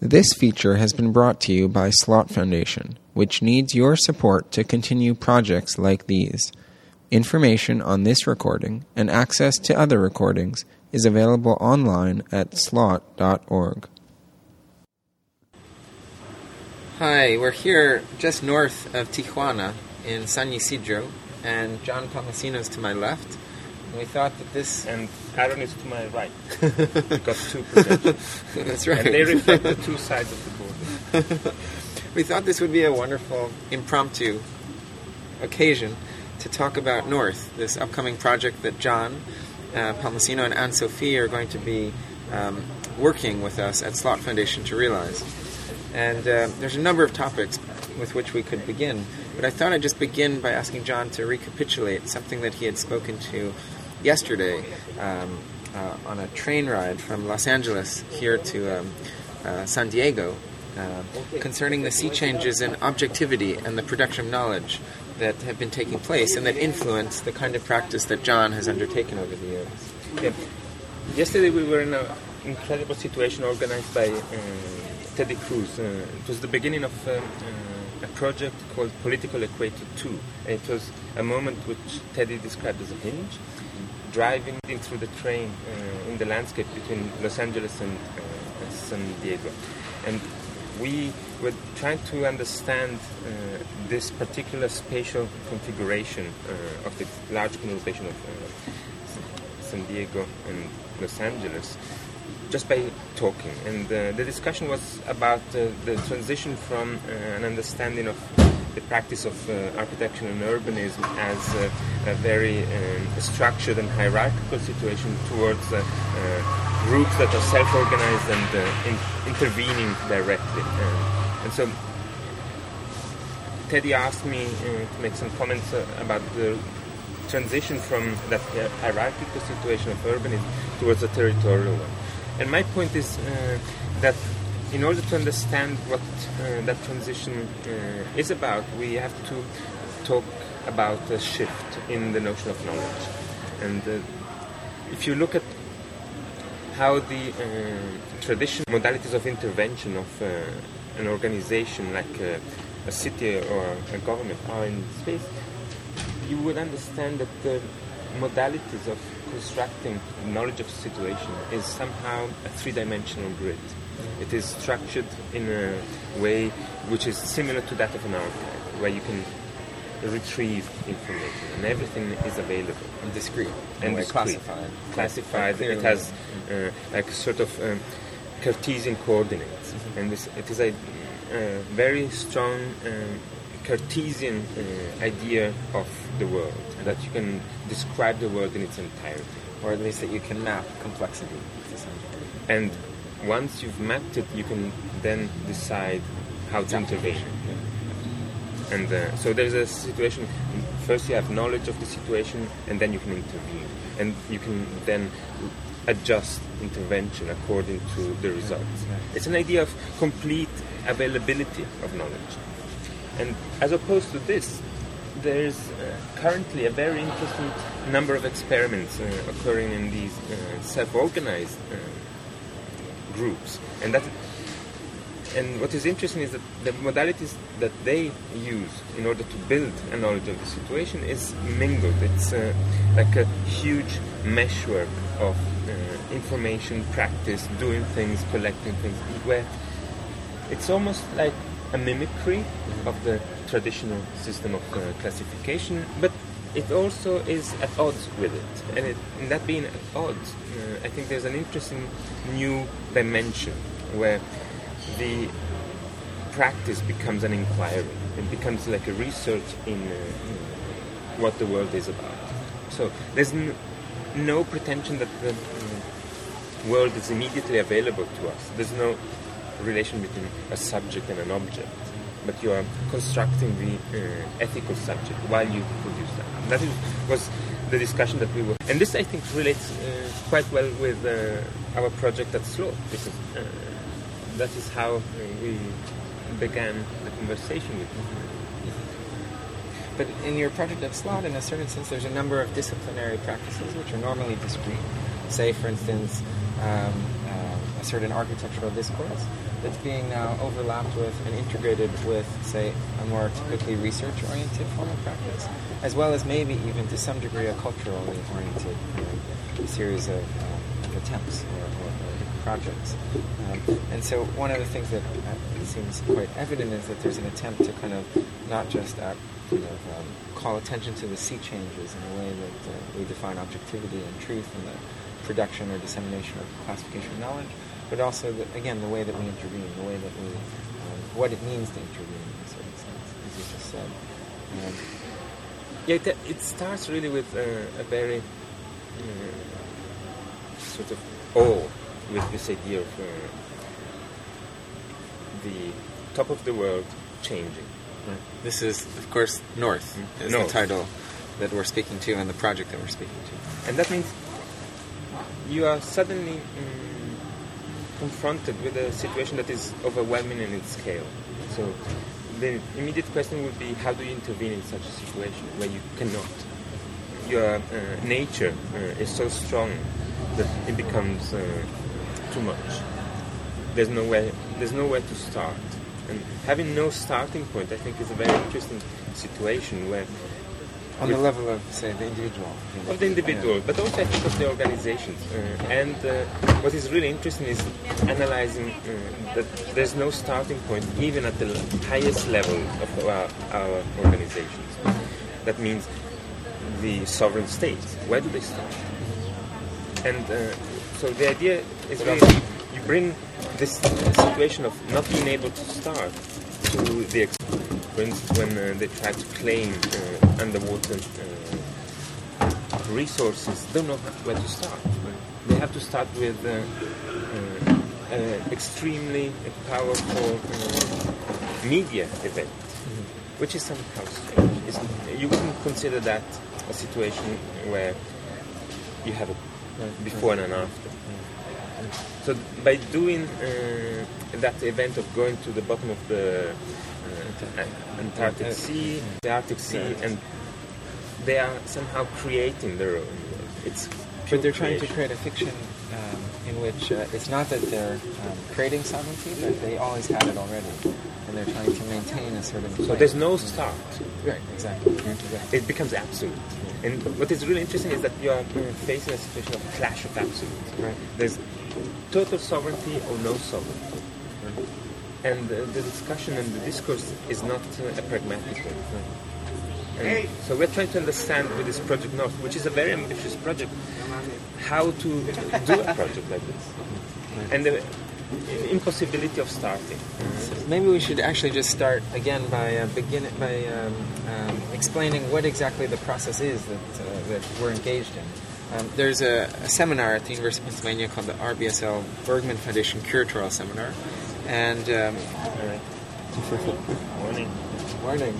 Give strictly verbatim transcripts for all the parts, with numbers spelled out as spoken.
This feature has been brought to you by Slot Foundation, which needs your support to continue projects like these. Information on this recording and access to other recordings is available online at slot dot org. Hi, we're here just north of Tijuana in San Ysidro, and John Palmasino's to my left. And we thought that this... And Aaron is to my right. We've got two projections. That's right. And they reflect the two sides of the border. We thought this would be a wonderful impromptu occasion to talk about North, this upcoming project that John uh, Palmasino and Anne-Sophie are going to be um, working with us at Slot Foundation to realize. And uh, there's a number of topics with which we could begin, but I thought I'd just begin by asking John to recapitulate something that he had spoken to yesterday um, uh, on a train ride from Los Angeles here to um, uh, San Diego uh, concerning the sea changes in objectivity and the production of knowledge that have been taking place and that influence the kind of practice that John has undertaken over the years. Yeah. Yesterday we were in an incredible situation organized by uh, Teddy Cruz. Uh, it was the beginning of uh, uh, a project called Political Equator two. And it was a moment which Teddy described as a hinge, driving through the train uh, in the landscape between Los Angeles and uh, San Diego. And we were trying to understand uh, this particular spatial configuration uh, of the large conurbation of uh, San Diego and Los Angeles just by talking. And uh, the discussion was about uh, the transition from uh, an understanding of the practice of uh, architecture and urbanism as uh, a very um, structured and hierarchical situation towards uh, uh, groups that are self-organized and uh, in- intervening directly. Uh, and so Teddy asked me uh, to make some comments uh, about the transition from that uh, hierarchical situation of urbanism towards a territorial one. And my point is uh, that in order to understand what uh, that transition uh, is about, we have to talk about a shift in the notion of knowledge. And uh, if you look at how the uh, traditional modalities of intervention of uh, an organization like uh, a city or a government are in space, you would understand that the modalities of constructing knowledge of the situation is somehow a three-dimensional grid. It is structured in a way which is similar to that of an archive, where you can retrieve information and everything is available. And discrete. And discrete. Classified. Classified. It has uh, like sort of um, Cartesian coordinates. Mm-hmm. And this, it is a uh, very strong uh, Cartesian uh, idea of the world, that you can describe the world in its entirety. Or at least that you can map complexity to some degree. And once you've mapped it, you can then decide how to intervene. Yeah. And uh, so there's a situation, first you have knowledge of the situation, and then you can intervene. And you can then adjust intervention according to the results. It's an idea of complete availability of knowledge. And as opposed to this, there's uh, currently a very interesting number of experiments uh, occurring in these uh, self-organized uh, groups. And that, and what is interesting is that the modalities that they use in order to build a knowledge of the situation is mingled. It's uh, like a huge meshwork of uh, information, practice, doing things, collecting things, where it's almost like a mimicry of the traditional system of uh, classification, but it also is at odds with it. And it, in that being at odds, uh, I think there's an interesting new dimension where the practice becomes an inquiry. It becomes like a research in uh, what the world is about. So there's n- no pretension that the uh, world is immediately available to us. There's no relation between a subject and an object, but you are constructing the uh, ethical subject while you produce that. And that is, was the discussion that we were... And this, I think, relates uh, quite well with uh, our project at Slot, because uh, that is how uh, we began the conversation with you. But in your project at Slot, in a certain sense, there's a number of disciplinary practices which are normally discrete. Say, for instance, um, uh, a certain architectural discourse that's being now overlapped with and integrated with, say, a more typically research-oriented form of practice, as well as maybe even to some degree a culturally oriented uh, series of, uh, of attempts or, or, or projects. Um, and so one of the things that uh, seems quite evident is that there's an attempt to kind of not just uh, kind of um, call attention to the sea changes in the way that uh, we define objectivity and truth in the production or dissemination of classification of knowledge, but also, the, again, the way that we intervene, the way that we, um, what it means to intervene in a certain sense, as you just said. Um, yeah, it, it starts really with uh, a very uh, sort of awe with this idea of uh, the top of the world changing. Right. This is, of course, North is North. the title that we're speaking to and the project that we're speaking to. And that means you are suddenly um, confronted with a situation that is overwhelming in its scale. So the immediate question would be, how do you intervene in such a situation where you cannot? Your uh, nature uh, is so strong that it becomes uh, too much. There's nowhere, there's nowhere to start. And having no starting point, I think, is a very interesting situation where... On the level of, say, the individual. Of the individual, but also I think of the organizations. Uh, and uh, what is really interesting is analyzing uh, that there's no starting point even at the highest level of our, our organizations. That means the sovereign states. Where do they start? And uh, so the idea is really you bring this situation of not being able to start to the extent. For instance, when uh, they try to claim uh, underwater uh, resources, they don't know where to start. They have to start with uh, uh, uh, extremely powerful uh, media event, mm-hmm. which is somehow strange. It's, you wouldn't consider that a situation where you have a before and an after. So by doing uh, that event of going to the bottom of the uh, Antarctic Sea, the Arctic Sea, and they are somehow creating their own world. It's but they're trying creation. to create a fiction um, in which uh, it's not that they're um, creating sovereignty, but they always had it already, and they're trying to maintain a certain. So place. there's no start. Right, exactly. Mm-hmm. exactly. It becomes absolute. And what is really interesting is that you are facing a situation of clash of absolutes. Right. There's total sovereignty or no sovereignty. Right. And uh, the discussion and the discourse is not uh, a pragmatic one. Right. And so we're trying to understand with this Project North, which is a very ambitious project, how to do a project like this. Right. And the impossibility of starting. So maybe we should actually just start again by uh, begin by um, um, explaining what exactly the process is that uh, that we're engaged in. Um, there's a, a seminar at the University of Pennsylvania called the R B S L Bergman Foundation Curatorial Seminar, and um, all right. Morning. Morning.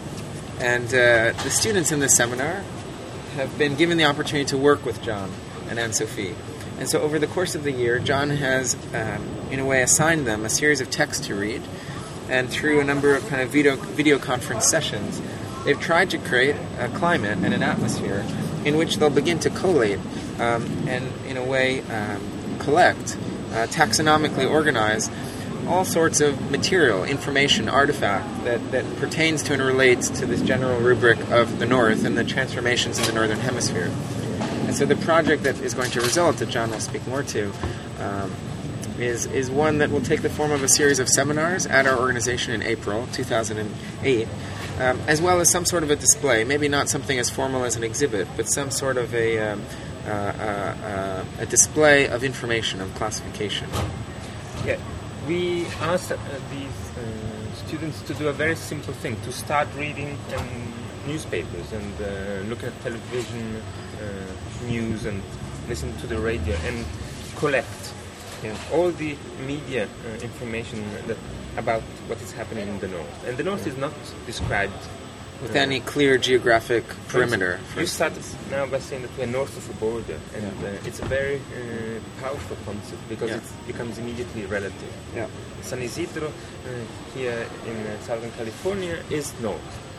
And uh, the students in this seminar have been given the opportunity to work with John and Anne-Sophie. And so over the course of the year, John has, um, in a way, assigned them a series of texts to read. And through a number of kind of video, video conference sessions, they've tried to create a climate and an atmosphere in which they'll begin to collate um, and, in a way, um, collect, uh, taxonomically organize all sorts of material, information, artifact that, that pertains to and relates to this general rubric of the North and the transformations in the Northern Hemisphere. And so the project that is going to result, that John will speak more to, um, is is one that will take the form of a series of seminars at our organization in April two thousand eight, um, as well as some sort of a display, maybe not something as formal as an exhibit, but some sort of a, um, uh, uh, uh, a display of information, of classification. Yeah. We asked uh, these uh, students to do a very simple thing, to start reading um, newspapers and uh, look at television uh, news and listen to the radio and collect yeah, all the media uh, information that, about what is happening in the North. And the North yeah. is not described with uh, any clear geographic perimeter. You start now by saying that we are north of a border, and yeah. uh, it's a very uh, powerful concept because yeah. it becomes immediately relative. Yeah. San Isidro, uh, here in uh, Southern California, is north.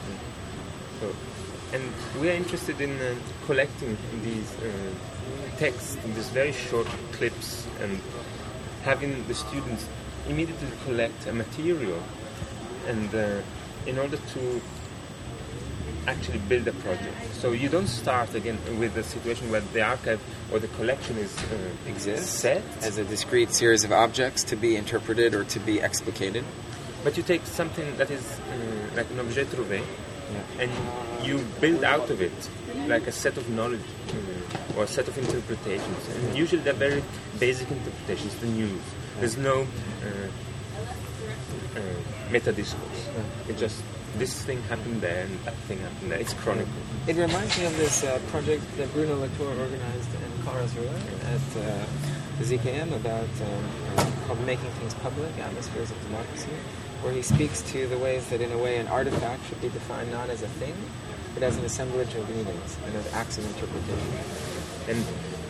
Mm. So, and we are interested in uh, collecting these uh, texts, in these very short clips, and having the students immediately collect a material, and uh, in order to actually build a project. So you don't start again with a situation where the archive or the collection is uh, Exists set as a discrete series of objects to be interpreted or to be explicated. but you take something that is uh, like an objet trouvé, Yeah. and you build out of it like a set of knowledge uh, or a set of interpretations. And usually they're very basic interpretations, the news. There's no uh, uh, meta-discourse. It's just this thing happened there and that thing happened there. It's chronicle. It reminds me of this uh, project that Bruno Latour organized in Karlsruhe at uh, the Z K M about um, uh, called Making Things Public, Atmospheres of Democracy, where he speaks to the ways that, in a way, an artifact should be defined not as a thing, but as an assemblage of meanings and of acts of interpretation. And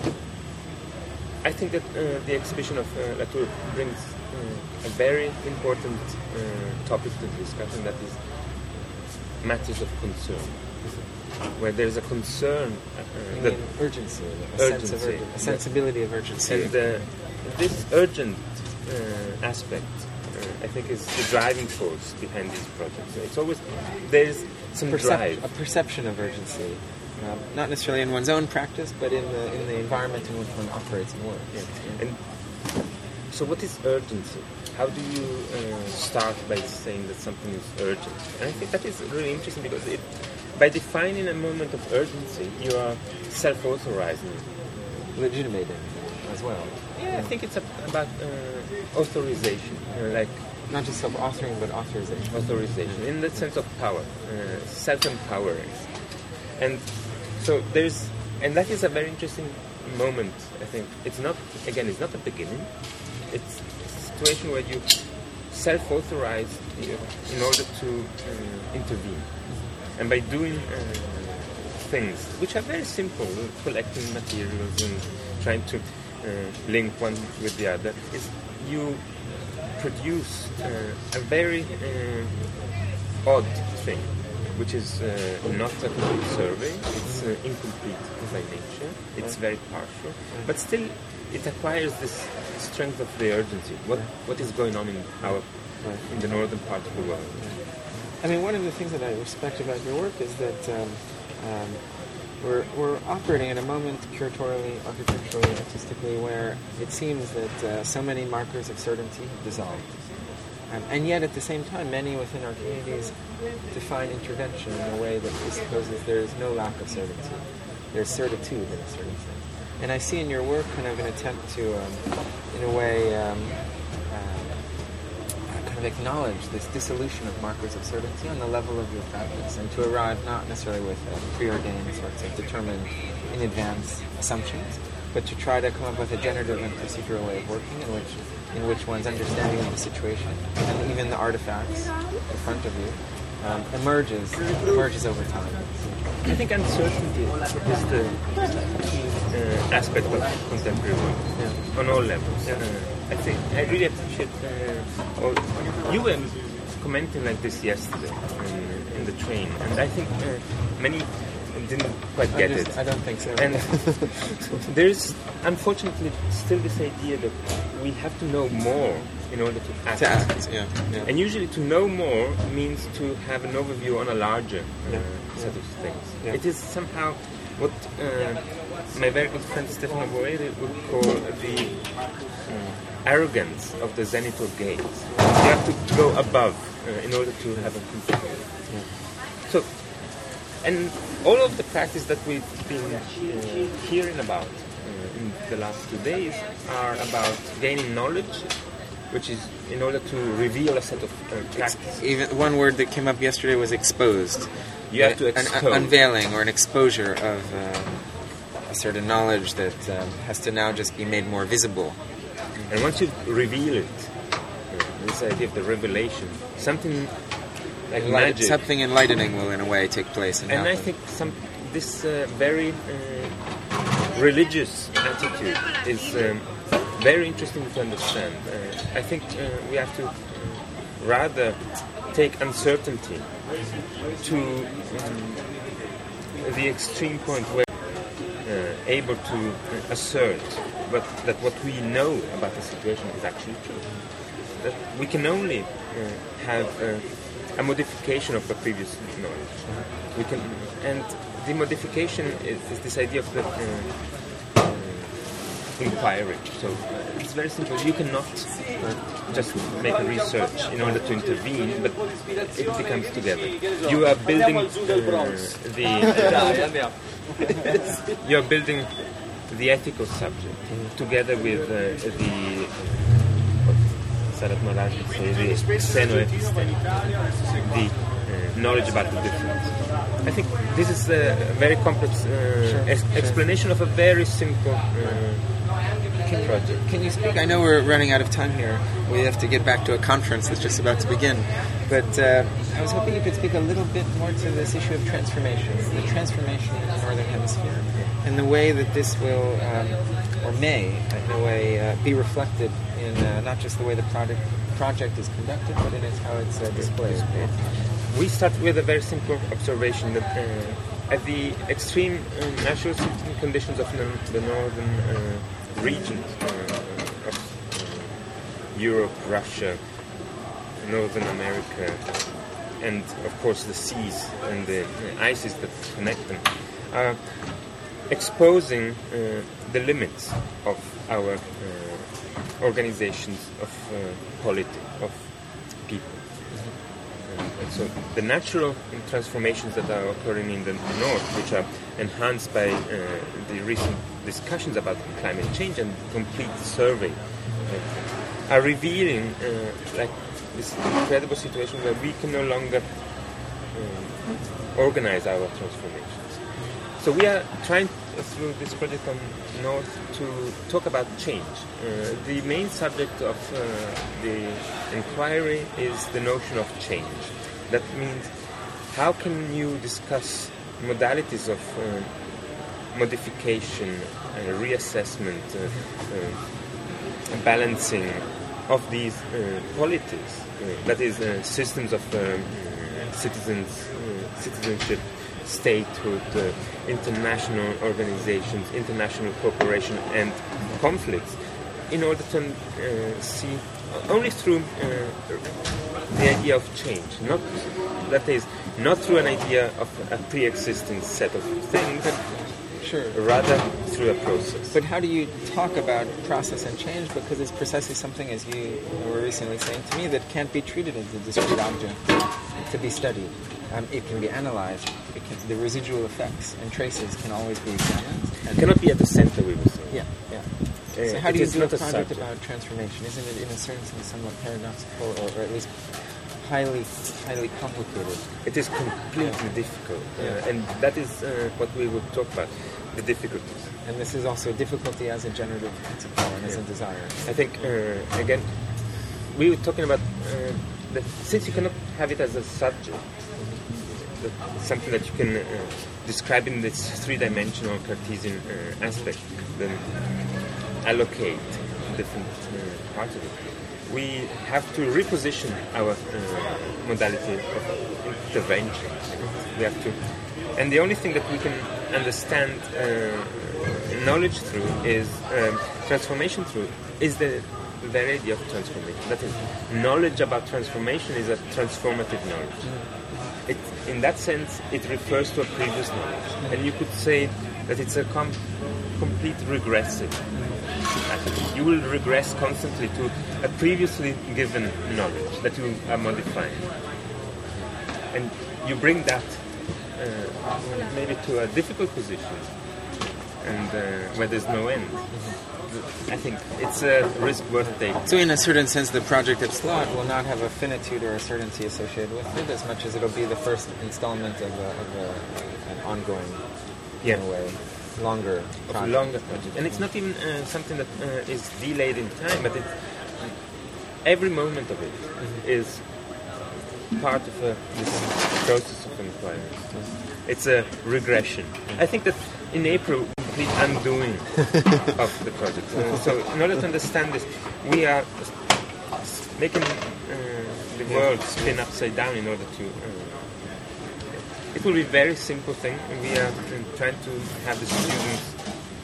I think that uh, the exhibition of uh, Latour brings uh, a very important uh, topic to the discussion, that is matters of concern, where there is a concern, uh, that urgency, a, urgency, sense of urgency, a sensibility of urgency. and uh, this urgent uh, aspect, uh, I think, is the driving force behind these projects. It's always there's some Percep- drive, a perception of urgency, um, not necessarily in one's own practice, but in the in the environment in which one operates and works. Yeah. And so, what is urgency? How do you uh, start by saying that something is urgent? And I think that is really interesting, because it, by defining a moment of urgency, you are self-authorizing. Legitimating as well. Yeah, I think it's a, about uh, authorization, uh, like Not just self-authoring, but authorization. authorization, in the sense of power, uh, self-empowering. And so there's, and that is a very interesting moment, I think. It's not, again, it's not a beginning. It's a situation where you self-authorize in order to uh, intervene. And by doing uh, things which are very simple, collecting materials and trying to uh, link one with the other, is you produce uh, a very uh, odd thing, which is uh, not a complete survey. It's uh, incomplete by nature. It's very partial, but still it acquires this strength of the urgency. What what is going on in our in the northern part of the world? I mean, one of the things that I respect about your work is that um, um, we're we're operating in a moment, curatorially, architecturally, artistically, where it seems that uh, so many markers of certainty have dissolved. Um, and yet, at the same time, many within our communities define intervention in a way that presupposes there is no lack of certainty. There's certitude in a certain sense. And I see in your work kind of an attempt to, um, in a way, um, uh, kind of acknowledge this dissolution of markers of certainty on the level of your practice, and to arrive not necessarily with uh, preordained sorts of determined in advance assumptions, but to try to come up with a generative and procedural way of working in which in which one's understanding of the situation and even the artifacts in front of you um, emerges emerges over time. I think uncertainty is the uh, aspect of contemporary work, yeah, on all levels. Yeah. Uh, I think I really appreciate. Uh, all, you were commenting like this yesterday in, in the train, and I think uh, many didn't quite get I just, it. I don't think so. And there's unfortunately still this idea that we have to know more in order to act. To act, yeah, yeah. And usually to know more means to have an overview on a larger uh, Yeah. set Yeah. of things. Yeah. It is somehow what uh, my very good friend Stefano Boeri would call the um, arrogance of the zenith or gaze. You have to go above uh, in order to have a control. Yeah. So, and all of the practice that we've been uh, hearing about uh, in the last two days are about gaining knowledge, which is in order to reveal a set of uh, practice. Even one word that came up yesterday was exposed. You have to An- expose. An unveiling or an exposure of uh, a certain knowledge that um, has to now just be made more visible. And once you reveal it, uh, this idea of the revelation, something like Enlight- magic. Something enlightening will, in a way, take place. In And I happen. think some this uh, very uh, religious attitude is um, very interesting to understand. Uh, I think uh, we have to uh, rather take uncertainty to um, the extreme point where uh, able to uh, assert but that what we know about the situation is actually true. That we can only uh, have uh, a modification of the previous knowledge. Mm-hmm. We can, and the modification is, is this idea of the uh, uh, inquiry. So it's very simple. You cannot uh, just make a research in order to intervene, but it becomes together. You are building uh, the uh, you are building the ethical subject mm-hmm. together with uh, the Sarat Maharaj would say the xenoepisteme, the uh, knowledge about the difference. I think this is a very complex uh, sure, ex- sure. explanation of a very simple uh, can, project. Can you speak? I know we're running out of time here. We have to get back to a conference that's just about to begin. But uh, I was hoping you could speak a little bit more to this issue of transformation, the transformation in the Northern Hemisphere, and the way that this will, um, or may, in a way, uh, be reflected in uh, not just the way the project project is conducted, but in its, how it's uh, displayed. We start with a very simple observation that uh, at the extreme uh, natural conditions of the, the northern uh, regions uh, of uh, Europe, Russia, Northern America, and of course the seas and the uh, ices that connect them, are exposing uh, the limits of our uh, organizations of uh, polity, of people. And so the natural transformations that are occurring in the north, which are enhanced by uh, the recent discussions about climate change and complete survey, uh, are revealing uh, like this incredible situation where we can no longer uh, organize our transformations. So we are trying uh, through this project on North to talk about change. Uh, the main subject of uh, the inquiry is the notion of change. That means how can you discuss modalities of uh, modification, uh, reassessment, uh, uh, balancing of these uh, polities, uh, that is uh, systems of um, citizens, uh, citizenship, statehood, uh, international organizations, international cooperation and conflicts, in order to uh, see only through uh, the idea of change, not that is not through an idea of a pre-existing set of things, sure, rather through a process. But how do you talk about process and change? Because it's precisely something, as you were recently saying to me, that can't be treated as a discrete object to be studied. Um, it can be analyzed. It can, the residual effects and traces can always be examined. It cannot be at the center, we would say. Yeah, yeah. Uh, so how do you do a project subject. about transformation? Isn't it, in a certain sense, somewhat paradoxical, or, or at least highly, highly complicated? It is completely yeah. difficult, uh, yeah. and that is uh, what we would talk about, the difficulties. And this is also difficulty as a generative principle and yeah. as a desire. I think, uh, again, we were talking about uh, that since you cannot have it as a subject, mm-hmm. something that you can uh, describe in this three-dimensional Cartesian uh, aspect, then allocate different uh, parts of it. We have to reposition our uh, modality of intervention. We have to, and the only thing that we can understand uh, knowledge through is um, transformation through is the the very idea of transformation. That is, knowledge about transformation is a transformative knowledge. It, in that sense, it refers to a previous knowledge, and you could say that it's a com- complete regressive. You will regress constantly to a previously given knowledge that you are modifying, and you bring that uh, maybe to a difficult position, and uh, where there's no end. I think it's a risk worth taking. So in a certain sense, the project at Slot will not have a finitude or a certainty associated with it, as much as it'll be the first installment of, a, of a, an ongoing, yeah. in a way, longer project. Of a longer project. And it's not even uh, something that uh, is delayed in time, but it's, every moment of it mm-hmm. is part of a, this process of inquiry. Mm-hmm. It's a regression. Mm-hmm. I think that in April, complete undoing of the project. Uh, so in order to understand this, we are making uh, the world spin upside down in order to... Uh, it will be a very simple thing. We are uh, trying to have the students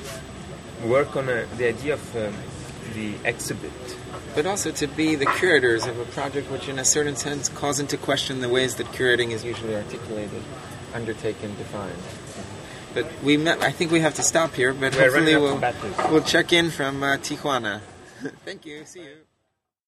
work on a, the idea of um, the exhibit. But also to be the curators of a project which in a certain sense calls into question the ways that curating is usually articulated, undertaken, defined. But we met, I think we have to stop here, but We're hopefully running out we'll, of batteries. we'll check in from uh, Tijuana. Thank you. See you.